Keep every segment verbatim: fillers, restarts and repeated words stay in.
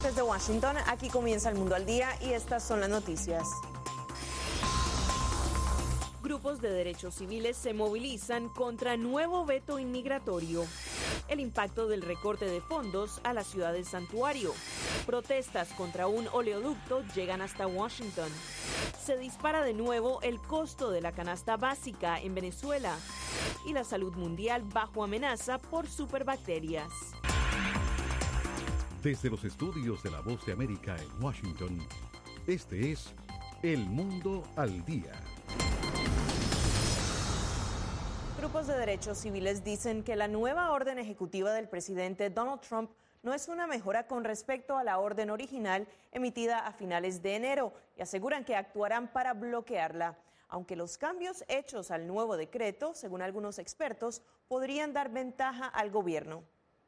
Desde Washington, aquí comienza El Mundo al Día y estas son las noticias. Grupos de derechos civiles se movilizan contra nuevo veto inmigratorio. El impacto del recorte de fondos a la ciudad del santuario. Protestas contra un oleoducto llegan hasta Washington. Se dispara de nuevo el costo de la canasta básica en Venezuela. Y la salud mundial bajo amenaza por superbacterias. Desde los estudios de La Voz de América en Washington, este es El Mundo al Día. Grupos de derechos civiles dicen que la nueva orden ejecutiva del presidente Donald Trump no es una mejora con respecto a la orden original emitida a finales de enero y aseguran que actuarán para bloquearla, aunque los cambios hechos al nuevo decreto, según algunos expertos, podrían dar ventaja al gobierno.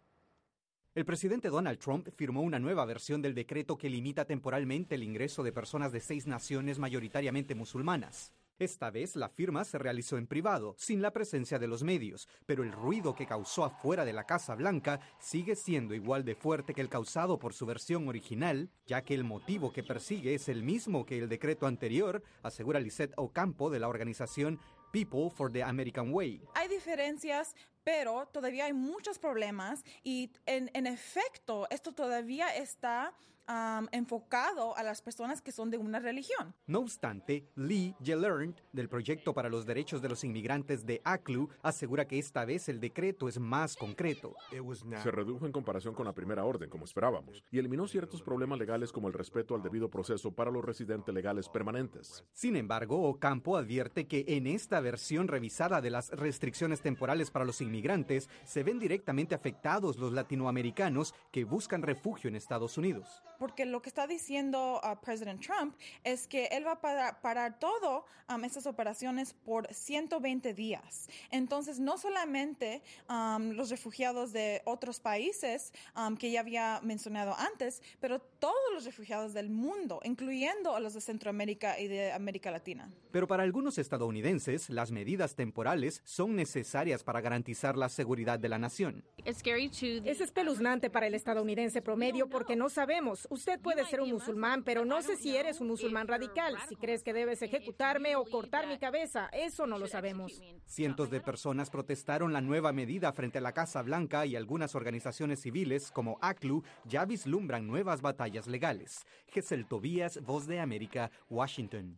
El presidente Donald Trump firmó una nueva versión del decreto que limita temporalmente el ingreso de personas de seis naciones mayoritariamente musulmanas. Esta vez la firma se realizó en privado, sin la presencia de los medios, pero el ruido que causó afuera de la Casa Blanca sigue siendo igual de fuerte que el causado por su versión original, ya que el motivo que persigue es el mismo que el decreto anterior, asegura Lisette Ocampo de la organización People for the American Way. Hay diferencias, pero todavía hay muchos problemas y en, en efecto esto todavía está um, enfocado a las personas que son de una religión. No obstante, Lee Gelernt, del Proyecto para los Derechos de los Inmigrantes de A C L U, asegura que esta vez el decreto es más concreto. Se redujo en comparación con la primera orden, como esperábamos, y eliminó ciertos problemas legales como el respeto al debido proceso para los residentes legales permanentes. Sin embargo, Ocampo advierte que en esta versión revisada de las restricciones temporales para los inmigrantes se ven directamente afectados los latinoamericanos que buscan refugio en Estados Unidos. Porque lo que está diciendo uh, President Trump es que él va a parar, parar todo um, estas operaciones por ciento veinte días. Entonces, no solamente um, los refugiados de otros países um, que ya había mencionado antes, pero todos los refugiados del mundo, incluyendo a los de Centroamérica y de América Latina. Pero para algunos estadounidenses, las medidas temporales son necesarias para garantizar la seguridad de la nación. Es espeluznante para el estadounidense promedio porque no sabemos. Usted puede ser un musulmán, pero no sé si eres un musulmán radical, si crees que debes ejecutarme o cortar mi cabeza. Eso no lo sabemos. Cientos de personas protestaron la nueva medida frente a la Casa Blanca y algunas organizaciones civiles como A C L U ya vislumbran nuevas batallas legales. Gesel Tobías, Voz de América, Washington.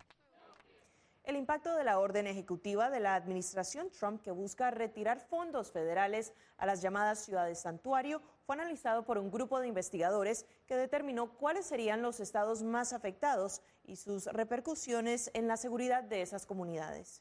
El impacto de la orden ejecutiva de la administración Trump que busca retirar fondos federales a las llamadas ciudades santuario fue analizado por un grupo de investigadores que determinó cuáles serían los estados más afectados y sus repercusiones en la seguridad de esas comunidades.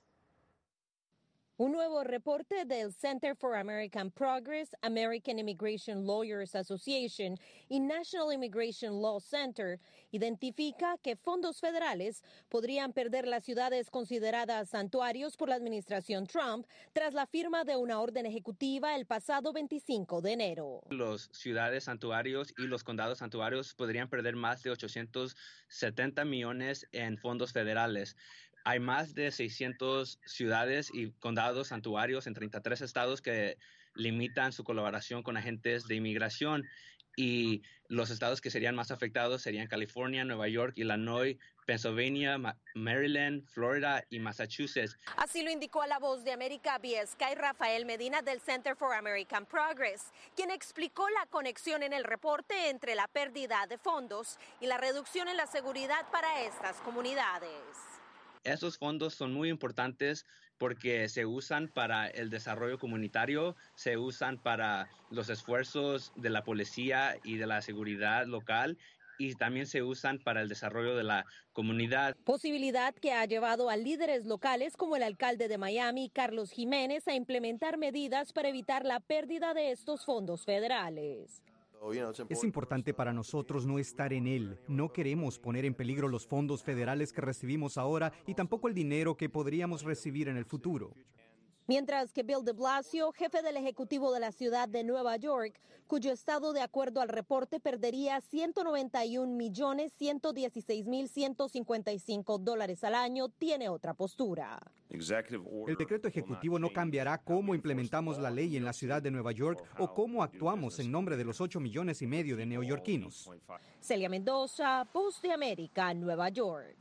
Un nuevo reporte del Center for American Progress, American Immigration Lawyers Association y National Immigration Law Center identifica que fondos federales podrían perder las ciudades consideradas santuarios por la administración Trump tras la firma de una orden ejecutiva el pasado veinticinco de enero. Los ciudades santuarios y los condados santuarios podrían perder más de ochocientos setenta millones en fondos federales. Hay más de seiscientas ciudades y condados santuarios en treinta y tres estados que limitan su colaboración con agentes de inmigración y los estados que serían más afectados serían California, Nueva York, Illinois, Pennsylvania, Ma- Maryland, Florida y Massachusetts. Así lo indicó a La Voz de América vía Sky Rafael Medina del Center for American Progress, quien explicó la conexión en el reporte entre la pérdida de fondos y la reducción en la seguridad para estas comunidades. Esos fondos son muy importantes porque se usan para el desarrollo comunitario, se usan para los esfuerzos de la policía y de la seguridad local y también se usan para el desarrollo de la comunidad. Posibilidad que ha llevado a líderes locales como el alcalde de Miami, Carlos Jiménez, a implementar medidas para evitar la pérdida de estos fondos federales. Es importante para nosotros no estar en él. No queremos poner en peligro los fondos federales que recibimos ahora y tampoco el dinero que podríamos recibir en el futuro. Mientras que Bill de Blasio, jefe del Ejecutivo de la ciudad de Nueva York, cuyo estado, de acuerdo al reporte, perdería ciento noventa y un millones ciento dieciséis mil ciento cincuenta y cinco dólares al año, tiene otra postura. El decreto ejecutivo no cambiará cómo implementamos la ley en la ciudad de Nueva York o cómo actuamos en nombre de los ocho millones y medio de neoyorquinos. Celia Mendoza, Voz de América, Nueva York.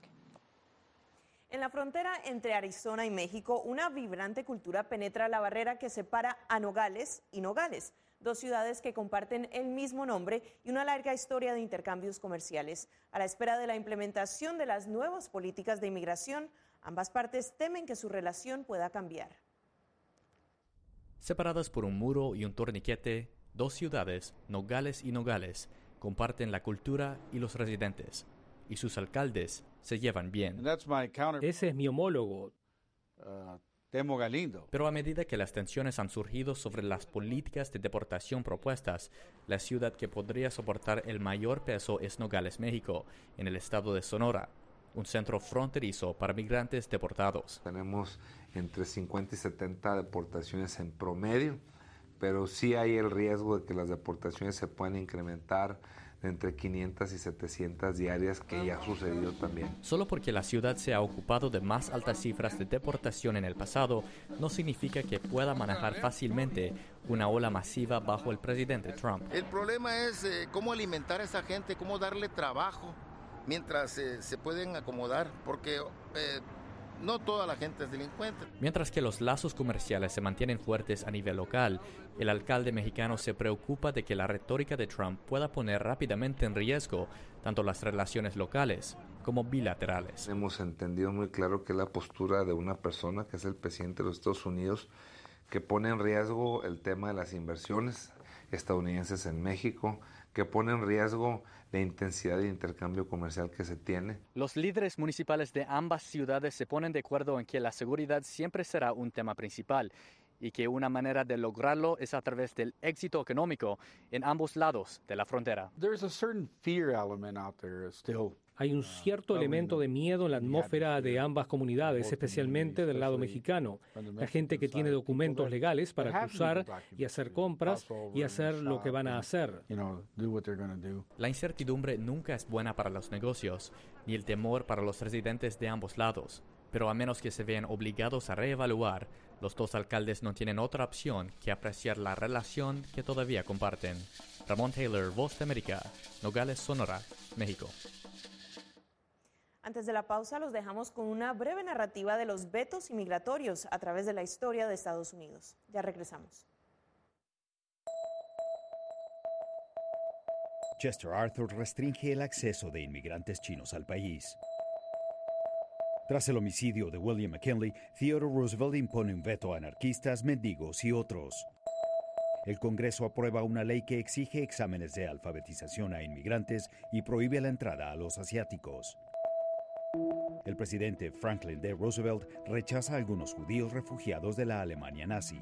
En la frontera entre Arizona y México, una vibrante cultura penetra la barrera que separa a Nogales y Nogales, dos ciudades que comparten el mismo nombre y una larga historia de intercambios comerciales. A la espera de la implementación de las nuevas políticas de inmigración, ambas partes temen que su relación pueda cambiar. Separadas por un muro y un torniquete, dos ciudades, Nogales y Nogales, comparten la cultura y los residentes, y sus alcaldes se llevan bien. Ese es mi homólogo, uh, Temo Galindo. Pero a medida que las tensiones han surgido sobre las políticas de deportación propuestas, la ciudad que podría soportar el mayor peso es Nogales, México, en el estado de Sonora, un centro fronterizo para migrantes deportados. Tenemos entre cincuenta y setenta deportaciones en promedio, pero sí hay el riesgo de que las deportaciones se puedan incrementar de entre quinientas y setecientas diarias, que ya ha sucedido también. Solo porque la ciudad se ha ocupado de más altas cifras de deportación en el pasado, no significa que pueda manejar fácilmente una ola masiva bajo el presidente Trump. El problema es eh, cómo alimentar a esa gente, cómo darle trabajo mientras eh, se pueden acomodar, porque eh, no toda la gente es delincuente. Mientras que los lazos comerciales se mantienen fuertes a nivel local, el alcalde mexicano se preocupa de que la retórica de Trump pueda poner rápidamente en riesgo tanto las relaciones locales como bilaterales. Hemos entendido muy claro que es la postura de una persona, que es el presidente de los Estados Unidos, que pone en riesgo el tema de las inversiones estadounidenses en México, que pone en riesgo la intensidad de intercambio comercial que se tiene. Los líderes municipales de ambas ciudades se ponen de acuerdo en que la seguridad siempre será un tema principal y que una manera de lograrlo es a través del éxito económico en ambos lados de la frontera. Hay un cierto elemento de miedo en la atmósfera de ambas comunidades, especialmente del lado mexicano. La gente que tiene documentos legales para cruzar y hacer compras y hacer lo que van a hacer. La incertidumbre nunca es buena para los negocios, ni el temor para los residentes de ambos lados. Pero a menos que se vean obligados a reevaluar, los dos alcaldes no tienen otra opción que apreciar la relación que todavía comparten. Ramón Taylor, Voz de América, Nogales, Sonora, México. Antes de la pausa, los dejamos con una breve narrativa de los vetos inmigratorios a través de la historia de Estados Unidos. Ya regresamos. Chester Arthur restringe el acceso de inmigrantes chinos al país. Tras el homicidio de William McKinley, Theodore Roosevelt impone un veto a anarquistas, mendigos y otros. El Congreso aprueba una ley que exige exámenes de alfabetización a inmigrantes y prohíbe la entrada a los asiáticos. El presidente Franklin D. Roosevelt rechaza a algunos judíos refugiados de la Alemania nazi.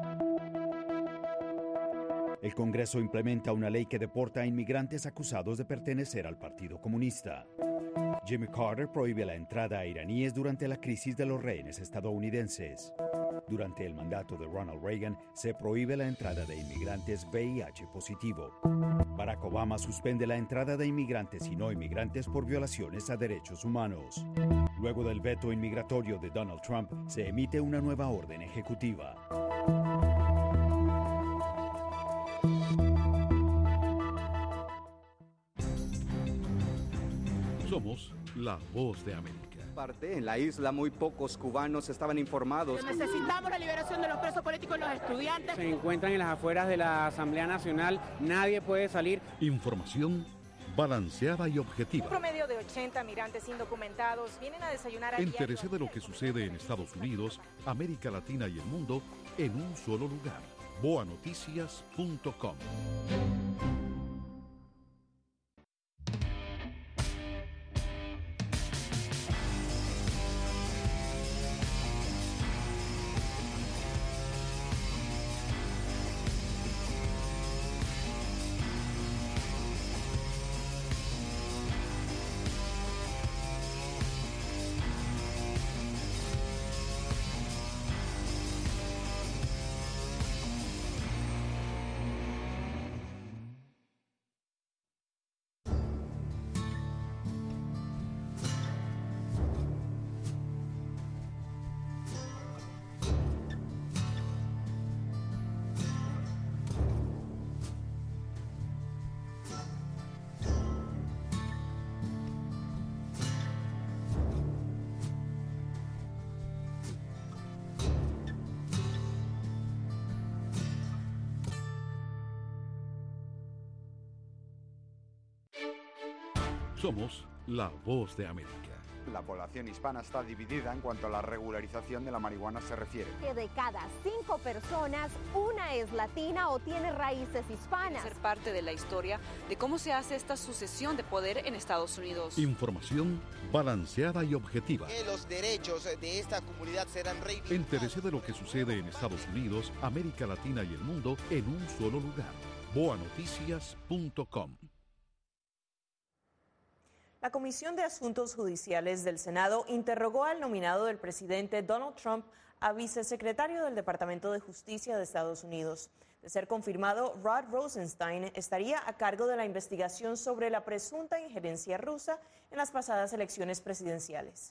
El Congreso implementa una ley que deporta a inmigrantes acusados de pertenecer al Partido Comunista. Jimmy Carter prohíbe la entrada a iraníes durante la crisis de los rehenes estadounidenses. Durante el mandato de Ronald Reagan, se prohíbe la entrada de inmigrantes V I H positivo. Barack Obama suspende la entrada de inmigrantes y no inmigrantes por violaciones a derechos humanos. Luego del veto inmigratorio de Donald Trump, se emite una nueva orden ejecutiva. Somos la Voz de América. En la isla muy pocos cubanos estaban informados. Necesitamos la liberación de los presos políticos y los estudiantes. Se encuentran en las afueras de la Asamblea Nacional, nadie puede salir. Información balanceada y objetiva. Un promedio de ochenta migrantes indocumentados vienen a desayunar a Entérese de lo que sucede en Estados Unidos, América Latina y el mundo en un solo lugar. boa noticias punto com. Somos la voz de América. La población hispana está dividida en cuanto a la regularización de la marihuana se refiere. Que de cada cinco personas, una es latina o tiene raíces hispanas. Ser parte de la historia de cómo se hace esta sucesión de poder en Estados Unidos. Información balanceada y objetiva. Que los derechos de esta comunidad serán reivindicados. Entérese de lo que sucede en Estados Unidos, América Latina y el mundo en un solo lugar. boa noticias punto com. La Comisión de Asuntos Judiciales del Senado interrogó al nominado del presidente Donald Trump a vicesecretario del Departamento de Justicia de Estados Unidos. De ser confirmado, Rod Rosenstein estaría a cargo de la investigación sobre la presunta injerencia rusa en las pasadas elecciones presidenciales.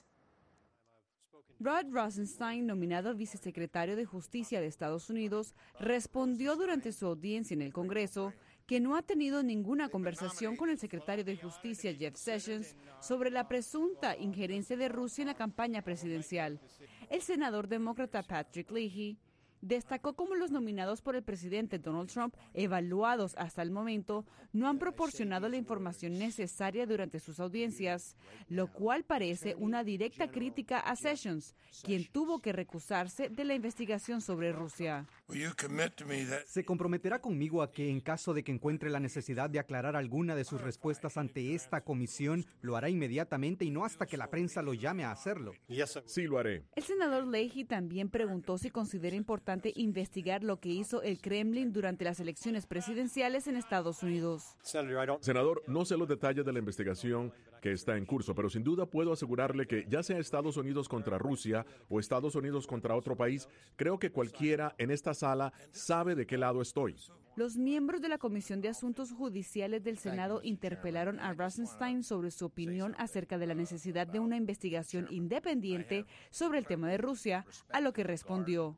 Rod Rosenstein, nominado vicesecretario de Justicia de Estados Unidos, respondió durante su audiencia en el Congreso que no ha tenido ninguna conversación con el secretario de Justicia, Jeff Sessions, sobre la presunta injerencia de Rusia en la campaña presidencial. El senador demócrata Patrick Leahy destacó cómo los nominados por el presidente Donald Trump, evaluados hasta el momento, no han proporcionado la información necesaria durante sus audiencias, lo cual parece una directa crítica a Sessions, quien tuvo que recusarse de la investigación sobre Rusia. ¿Se comprometerá conmigo a que, en caso de que encuentre la necesidad de aclarar alguna de sus respuestas ante esta comisión, lo hará inmediatamente y no hasta que la prensa lo llame a hacerlo? Sí, lo haré. El senador Leahy también preguntó si considera importante investigar lo que hizo el Kremlin durante las elecciones presidenciales en Estados Unidos. Senador, no sé los detalles de la investigación que está en curso, pero sin duda puedo asegurarle que ya sea Estados Unidos contra Rusia o Estados Unidos contra otro país, creo que cualquiera en esta sala sabe de qué lado estoy. Los miembros de la Comisión de Asuntos Judiciales del Senado interpelaron a Rosenstein sobre su opinión acerca de la necesidad de una investigación independiente sobre el tema de Rusia, a lo que respondió: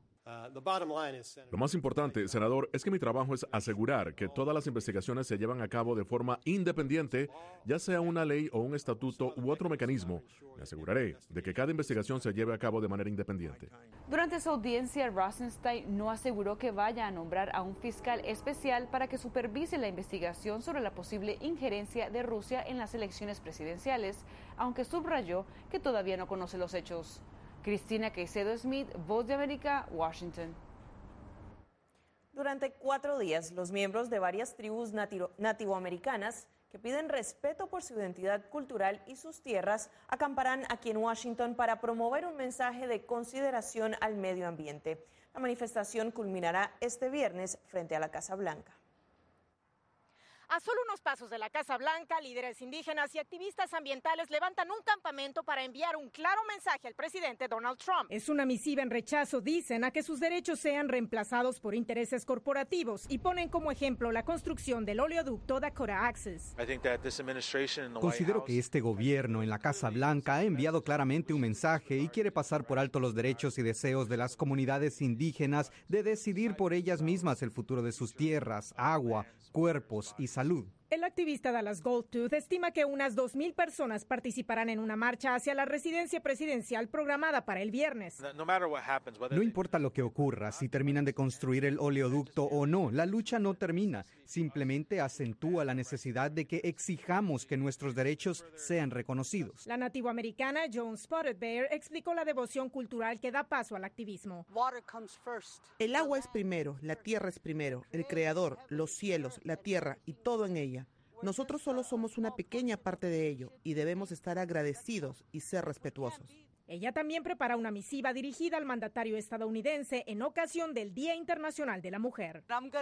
Lo más importante, senador, es que mi trabajo es asegurar que todas las investigaciones se llevan a cabo de forma independiente, ya sea una ley o un estatuto u otro mecanismo. Me aseguraré de que cada investigación se lleve a cabo de manera independiente. Durante su audiencia, Rosenstein no aseguró que vaya a nombrar a un fiscal especial para que supervise la investigación sobre la posible injerencia de Rusia en las elecciones presidenciales, aunque subrayó que todavía no conoce los hechos. Cristina Caicedo Smith, Voz de América, Washington. Durante cuatro días, los miembros de varias tribus nativo- nativoamericanas que piden respeto por su identidad cultural y sus tierras acamparán aquí en Washington para promover un mensaje de consideración al medio ambiente. La manifestación culminará este viernes frente a la Casa Blanca. A solo unos pasos de la Casa Blanca, líderes indígenas y activistas ambientales levantan un campamento para enviar un claro mensaje al presidente Donald Trump. Es una misiva en rechazo, dicen, a que sus derechos sean reemplazados por intereses corporativos y ponen como ejemplo la construcción del oleoducto Dakota Access. Considero que este gobierno en la Casa Blanca ha enviado claramente un mensaje y quiere pasar por alto los derechos y deseos de las comunidades indígenas de decidir por ellas mismas el futuro de sus tierras, agua, cuerpos y salud. El activista Dallas Goldtooth estima que unas dos mil personas participarán en una marcha hacia la residencia presidencial programada para el viernes. No importa lo que ocurra, si terminan de construir el oleoducto o no, la lucha no termina. Simplemente acentúa la necesidad de que exijamos que nuestros derechos sean reconocidos. La nativoamericana Joan Spotted Bear explicó la devoción cultural que da paso al activismo. El agua es primero, la tierra es primero, el creador, los cielos, la tierra y todo en ella. Nosotros solo somos una pequeña parte de ello y debemos estar agradecidos y ser respetuosos. Ella también prepara una misiva dirigida al mandatario estadounidense en ocasión del Día Internacional de la Mujer.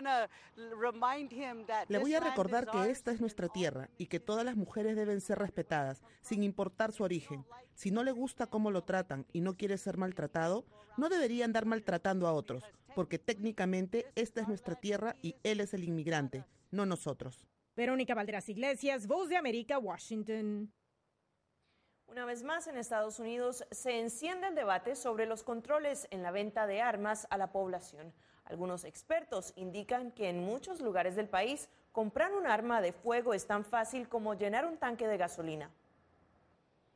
Le voy a recordar que esta es nuestra tierra y que todas las mujeres deben ser respetadas, sin importar su origen. Si no le gusta cómo lo tratan y no quiere ser maltratado, no debería andar maltratando a otros, porque técnicamente esta es nuestra tierra y él es el inmigrante, no nosotros. Verónica Valderas Iglesias, Voz de América, Washington. Una vez más, en Estados Unidos se enciende el debate sobre los controles en la venta de armas a la población. Algunos expertos indican que en muchos lugares del país comprar un arma de fuego es tan fácil como llenar un tanque de gasolina.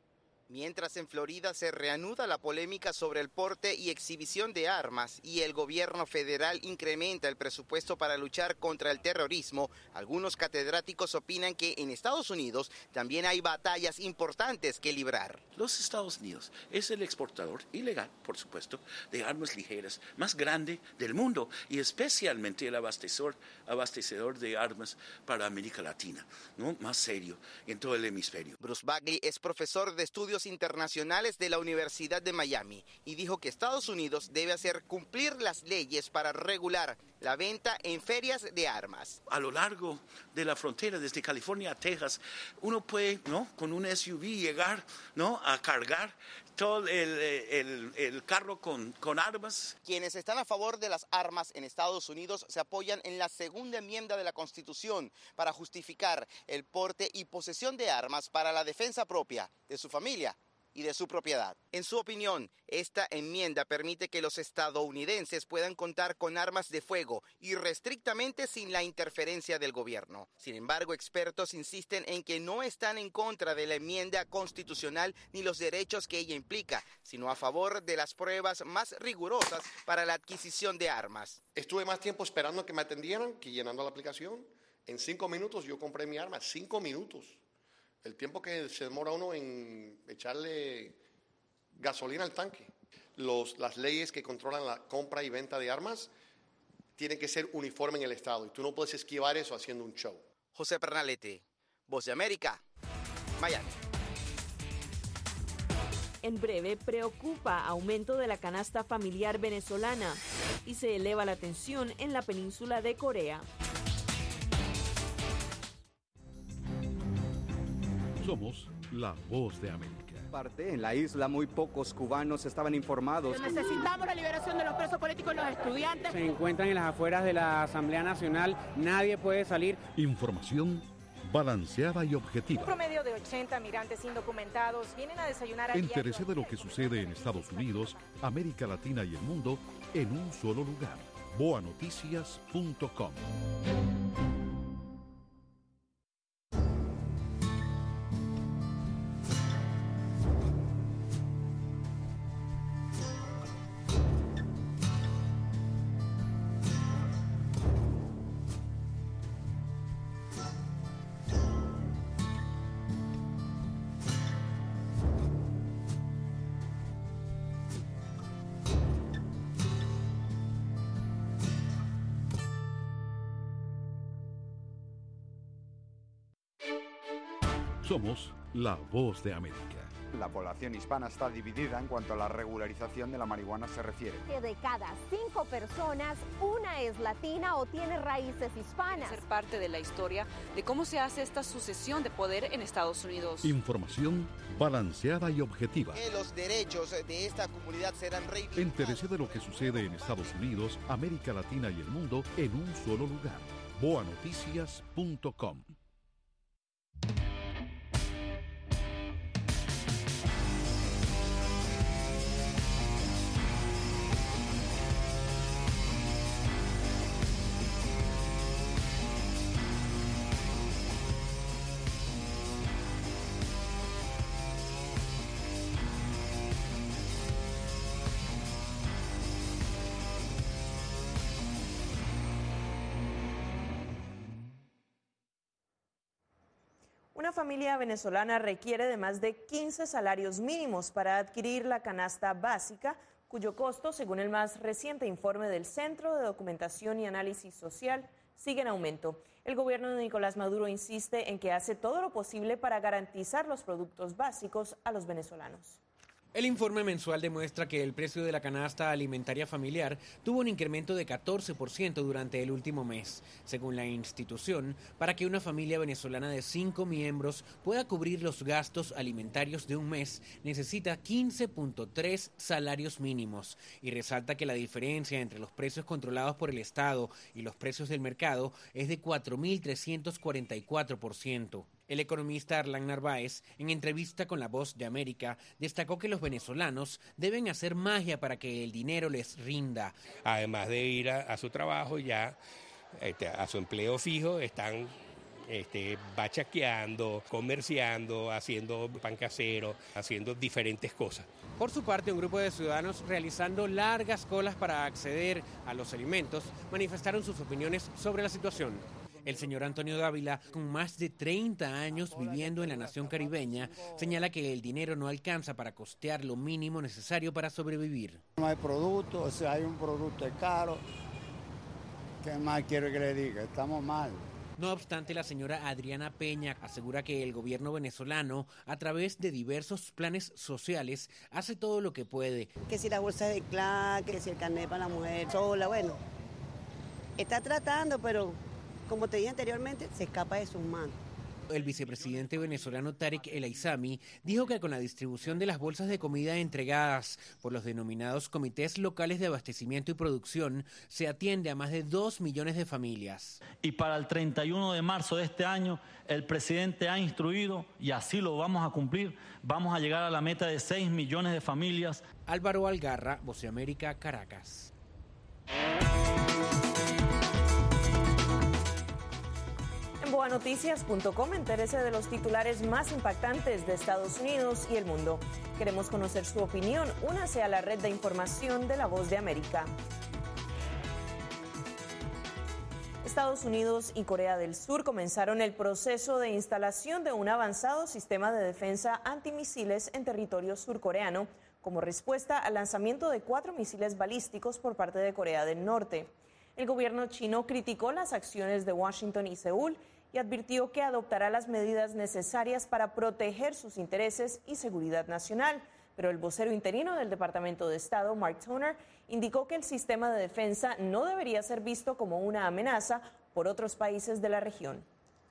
Mientras en Florida se reanuda la polémica sobre el porte y exhibición de armas y el gobierno federal incrementa el presupuesto para luchar contra el terrorismo, algunos catedráticos opinan que en Estados Unidos también hay batallas importantes que librar. Los Estados Unidos es el exportador ilegal, por supuesto, de armas ligeras más grande del mundo y especialmente el abastecedor, abastecedor de armas para América Latina, ¿no? Más serio en todo el hemisferio. Bruce Bagley es profesor de estudios internacionales de la Universidad de Miami y dijo que Estados Unidos debe hacer cumplir las leyes para regular la venta en ferias de armas. A lo largo de la frontera, desde California a Texas, uno puede, ¿no?, con un S U V llegar, ¿no?, a cargar todo el, el, el carro con, con armas. Quienes están a favor de las armas en Estados Unidos se apoyan en la segunda enmienda de la Constitución para justificar el porte y posesión de armas para la defensa propia de su familia y de su propiedad. En su opinión, esta enmienda permite que los estadounidenses puedan contar con armas de fuego irrestrictamente sin la interferencia del gobierno. Sin embargo, expertos insisten en que no están en contra de la enmienda constitucional ni los derechos que ella implica, sino a favor de las pruebas más rigurosas para la adquisición de armas. Estuve más tiempo esperando que me atendieran que llenando la aplicación. En cinco minutos yo compré mi arma, cinco minutos. El tiempo que se demora uno en echarle gasolina al tanque. Los, las leyes que controlan la compra y venta de armas tienen que ser uniforme en el estado y tú no puedes esquivar eso haciendo un show. José Pernalete, Voz de América, Miami. En breve, preocupa aumento de la canasta familiar venezolana y se eleva la tensión en la península de Corea. Somos la Voz de América. Parte en la isla, muy pocos cubanos estaban informados. Necesitamos la liberación de los presos políticos y los estudiantes. Se encuentran en las afueras de la Asamblea Nacional, nadie puede salir. Información balanceada y objetiva. Un promedio de ochenta migrantes indocumentados vienen a desayunar a Entérese de lo que sucede en Estados Unidos, América Latina y el mundo en un solo lugar. boa noticias punto com. Somos la Voz de América. La población hispana está dividida en cuanto a la regularización de la marihuana se refiere. Que de cada cinco personas, una es latina o tiene raíces hispanas. Ser parte de la historia de cómo se hace esta sucesión de poder en Estados Unidos. Información balanceada y objetiva. Que los derechos de esta comunidad serán reivindicados. Entérese de lo que sucede en Estados Unidos, América Latina y el mundo en un solo lugar. boa noticias punto com. Una familia venezolana requiere de más de quince salarios mínimos para adquirir la canasta básica, cuyo costo, según el más reciente informe del Centro de Documentación y Análisis Social, sigue en aumento. El gobierno de Nicolás Maduro insiste en que hace todo lo posible para garantizar los productos básicos a los venezolanos. El informe mensual demuestra que el precio de la canasta alimentaria familiar tuvo un incremento de catorce por ciento durante el último mes. Según la institución, para que una familia venezolana de cinco miembros pueda cubrir los gastos alimentarios de un mes, necesita quince punto tres salarios mínimos. Y resalta que la diferencia entre los precios controlados por el Estado y los precios del mercado es de cuatro mil trescientos cuarenta y cuatro por ciento. El economista Arlán Narváez, en entrevista con La Voz de América, destacó que los venezolanos deben hacer magia para que el dinero les rinda. Además de ir a, a su trabajo, ya este, a su empleo fijo, están este, bachaqueando, comerciando, haciendo pan casero, haciendo diferentes cosas. Por su parte, un grupo de ciudadanos realizando largas colas para acceder a los alimentos manifestaron sus opiniones sobre la situación. El señor Antonio Dávila, con más de treinta años viviendo en la nación caribeña, señala que el dinero no alcanza para costear lo mínimo necesario para sobrevivir. No hay producto, o sea, hay un producto caro. ¿Qué más quiero que le diga? Estamos mal. No obstante, la señora Adriana Peña asegura que el gobierno venezolano, a través de diversos planes sociales, hace todo lo que puede. Que si la bolsa de clan, que si el carnet para la mujer sola, bueno, está tratando, pero como te dije anteriormente, se escapa de sus manos. El vicepresidente venezolano Tarek El Aizami dijo que con la distribución de las bolsas de comida entregadas por los denominados comités locales de abastecimiento y producción, se atiende a más de dos millones de familias. Y para el treinta y uno de marzo de este año, el presidente ha instruido, y así lo vamos a cumplir, vamos a llegar a la meta de seis millones de familias. Álvaro Algarra, Voz de América, Caracas. En boa noticias punto com entérese de los titulares más impactantes de Estados Unidos y el mundo. Queremos conocer su opinión. Únase a la red de información de La Voz de América. Estados Unidos y Corea del Sur comenzaron el proceso de instalación de un avanzado sistema de defensa antimisiles en territorio surcoreano como respuesta al lanzamiento de cuatro misiles balísticos por parte de Corea del Norte. El gobierno chino criticó las acciones de Washington y Seúl y advirtió que adoptará las medidas necesarias para proteger sus intereses y seguridad nacional. Pero el vocero interino del Departamento de Estado, Mark Toner, indicó que el sistema de defensa no debería ser visto como una amenaza por otros países de la región.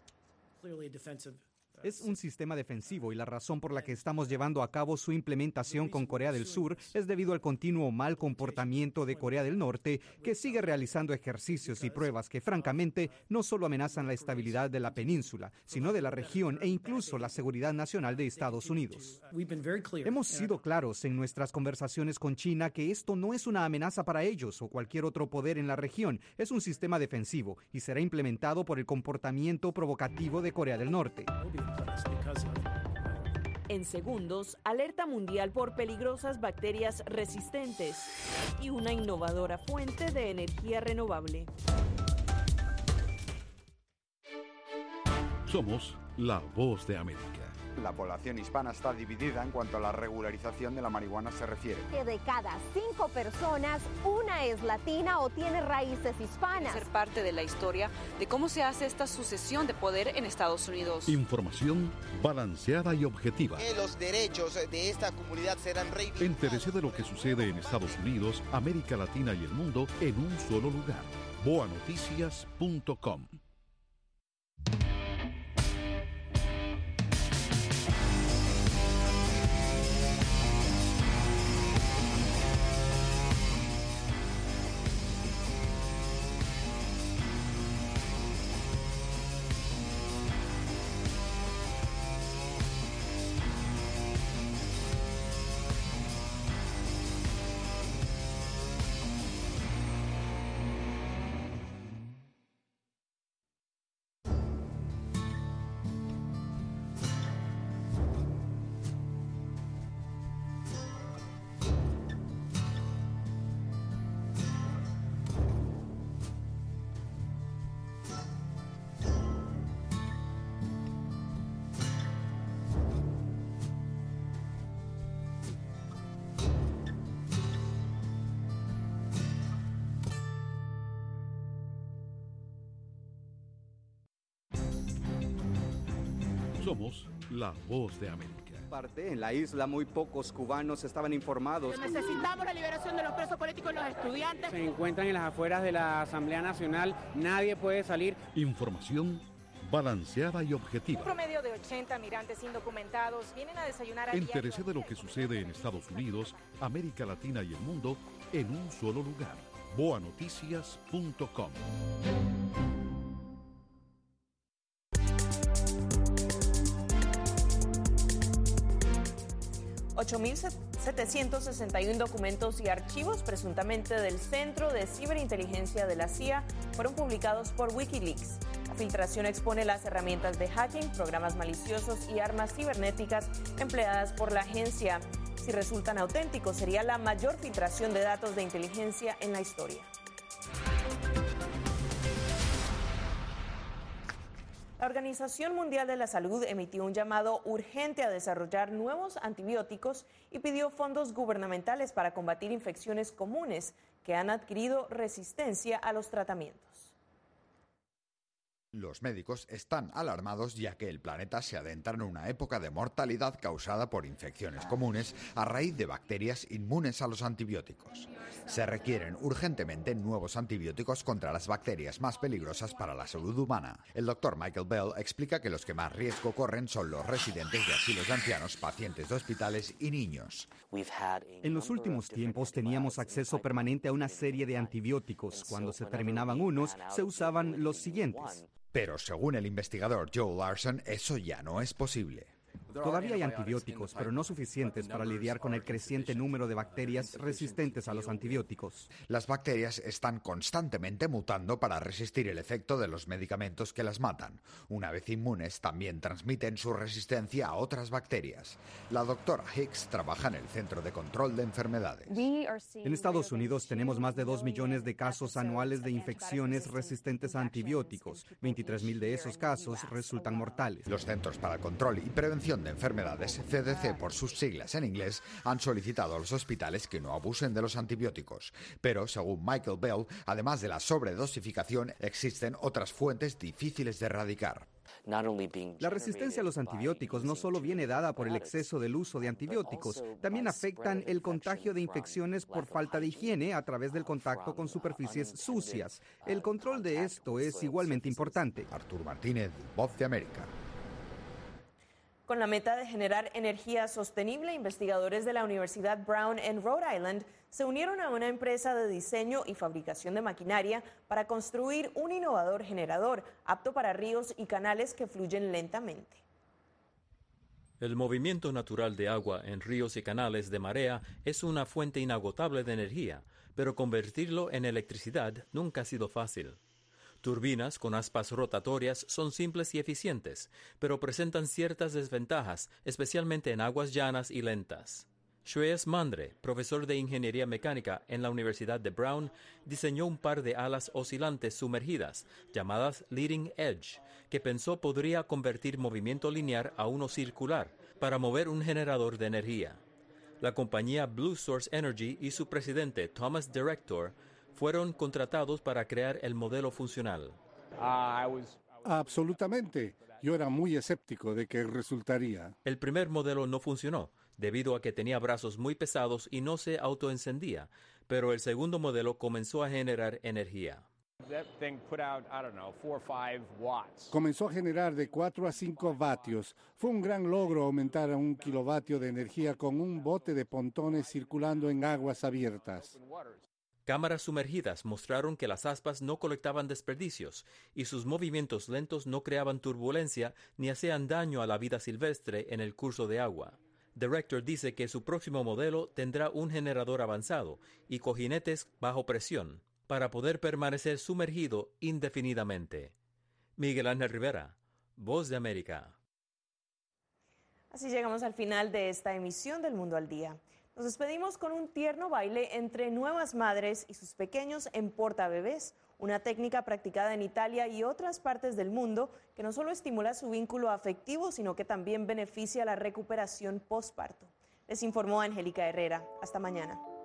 Es un sistema defensivo y la razón por la que estamos llevando a cabo su implementación con Corea del Sur es debido al continuo mal comportamiento de Corea del Norte, que sigue realizando ejercicios y pruebas que francamente no solo amenazan la estabilidad de la península, sino de la región e incluso la seguridad nacional de Estados Unidos. Hemos sido claros en nuestras conversaciones con China que esto no es una amenaza para ellos o cualquier otro poder en la región, es un sistema defensivo y será implementado por el comportamiento provocativo de Corea del Norte. En segundos, alerta mundial por peligrosas bacterias resistentes y una innovadora fuente de energía renovable. Somos la Voz de América. La población hispana está dividida en cuanto a la regularización de la marihuana se refiere. Que de cada cinco personas, una es latina o tiene raíces hispanas. Ser parte de la historia de cómo se hace esta sucesión de poder en Estados Unidos. Información balanceada y objetiva. Que los derechos de esta comunidad serán reivindicados. Entérese de lo que sucede en Estados Unidos, América Latina y el mundo en un solo lugar. boa noticias punto com. Somos la Voz de América. Parte, en la isla muy pocos cubanos estaban informados. Necesitamos la liberación de los presos políticos y los estudiantes. Se encuentran en las afueras de la Asamblea Nacional, nadie puede salir. Información balanceada y objetiva. Un promedio de ochenta migrantes indocumentados vienen a desayunar a Entérese de lo que sucede en Estados Unidos, América Latina y el mundo en un solo lugar. boa noticias punto com. ocho mil setecientos sesenta y uno documentos y archivos presuntamente del Centro de Ciberinteligencia de la C I A fueron publicados por Wikileaks. La filtración expone las herramientas de hacking, programas maliciosos y armas cibernéticas empleadas por la agencia. Si resultan auténticos, sería la mayor filtración de datos de inteligencia en la historia. La Organización Mundial de la Salud emitió un llamado urgente a desarrollar nuevos antibióticos y pidió fondos gubernamentales para combatir infecciones comunes que han adquirido resistencia a los tratamientos. Los médicos están alarmados ya que el planeta se adentra en una época de mortalidad causada por infecciones comunes a raíz de bacterias inmunes a los antibióticos. Se requieren urgentemente nuevos antibióticos contra las bacterias más peligrosas para la salud humana. El doctor Michael Bell explica que los que más riesgo corren son los residentes de asilos de ancianos, pacientes de hospitales y niños. En los últimos tiempos teníamos acceso permanente a una serie de antibióticos. Cuando se terminaban unos, se usaban los siguientes. Pero según el investigador Joe Larson, eso ya no es posible. Todavía hay antibióticos, pero no suficientes para lidiar con el creciente número de bacterias resistentes a los antibióticos. Las bacterias están constantemente mutando para resistir el efecto de los medicamentos que las matan. Una vez inmunes, también transmiten su resistencia a otras bacterias. La doctora Hicks trabaja en el Centro de Control de Enfermedades. En Estados Unidos tenemos más de dos millones de casos anuales de infecciones resistentes a antibióticos. veintitrés mil de esos casos resultan mortales. Los Centros para el Control y Prevención de Enfermedades, C D C por sus siglas en inglés, han solicitado a los hospitales que no abusen de los antibióticos. Pero, según Michael Bell, además de la sobredosificación, existen otras fuentes difíciles de erradicar. La resistencia a los antibióticos no solo viene dada por el exceso del uso de antibióticos, también afectan el contagio de infecciones por falta de higiene a través del contacto con superficies sucias. El control de esto es igualmente importante. Artur Martínez, Voz de América. Con la meta de generar energía sostenible, investigadores de la Universidad Brown en Rhode Island se unieron a una empresa de diseño y fabricación de maquinaria para construir un innovador generador apto para ríos y canales que fluyen lentamente. El movimiento natural de agua en ríos y canales de marea es una fuente inagotable de energía, pero convertirlo en electricidad nunca ha sido fácil. Turbinas con aspas rotatorias son simples y eficientes, pero presentan ciertas desventajas, especialmente en aguas llanas y lentas. Shreyas Mandre, profesor de Ingeniería Mecánica en la Universidad de Brown, diseñó un par de alas oscilantes sumergidas, llamadas Leading Edge, que pensó podría convertir movimiento lineal a uno circular, para mover un generador de energía. La compañía Blue Source Energy y su presidente Thomas Director fueron contratados para crear el modelo funcional. Absolutamente. Yo era muy escéptico de que resultaría. El primer modelo no funcionó, debido a que tenía brazos muy pesados y no se autoencendía, pero el segundo modelo comenzó a generar energía. Comenzó a generar de cuatro a cinco vatios. Fue un gran logro aumentar a un kilovatio de energía con un bote de pontones circulando en aguas abiertas. Cámaras sumergidas mostraron que las aspas no colectaban desperdicios y sus movimientos lentos no creaban turbulencia ni hacían daño a la vida silvestre en el curso de agua. Director dice que su próximo modelo tendrá un generador avanzado y cojinetes bajo presión para poder permanecer sumergido indefinidamente. Miguel Ángel Rivera, Voz de América. Así llegamos al final de esta emisión del Mundo al Día. Nos despedimos con un tierno baile entre nuevas madres y sus pequeños en portabebés, una técnica practicada en Italia y otras partes del mundo que no solo estimula su vínculo afectivo, sino que también beneficia la recuperación postparto. Les informó Angélica Herrera. Hasta mañana.